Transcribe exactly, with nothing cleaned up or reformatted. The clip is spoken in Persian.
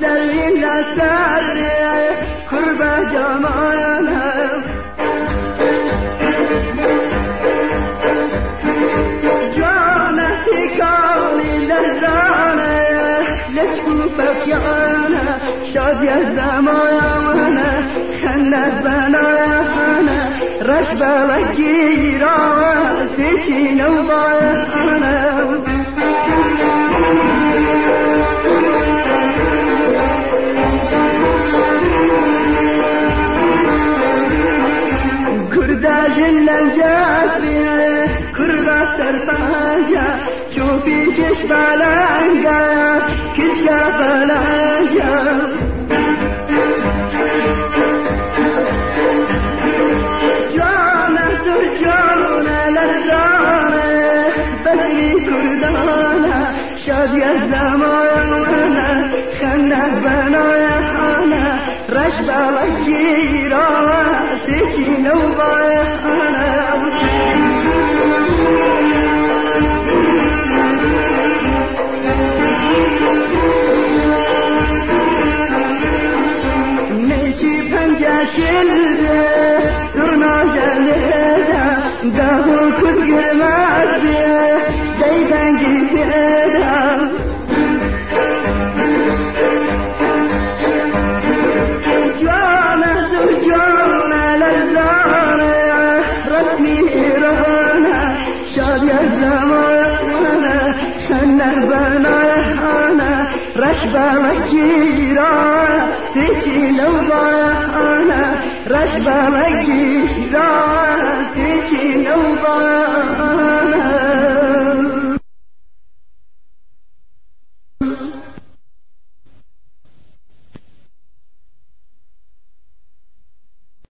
شوی لسر قرب جمالم جانتی کالی لرزانه لچکو فکیانه شادی زمانه خنده بنایانه رش بلکی را سیچی نو بایانه جلن جاتبه كربا سرفاجا شوفي كش بلانجا كشكا بلانجا جانا سرجانا لرزانا بسري كردانا شادي الزمانا خنا بنايا حانا رشبا وكيرا سيشي نوبايا شلبه سرنا جلده دهو کد گرمد بیه دیدنگی پیدا جانه سر جانه لرزانه رسمی ایرانه شادی زمانه خنه بنایانه رشبه وکیرانه سیچی لوبانه رشبه وگی را سیچی نوبانه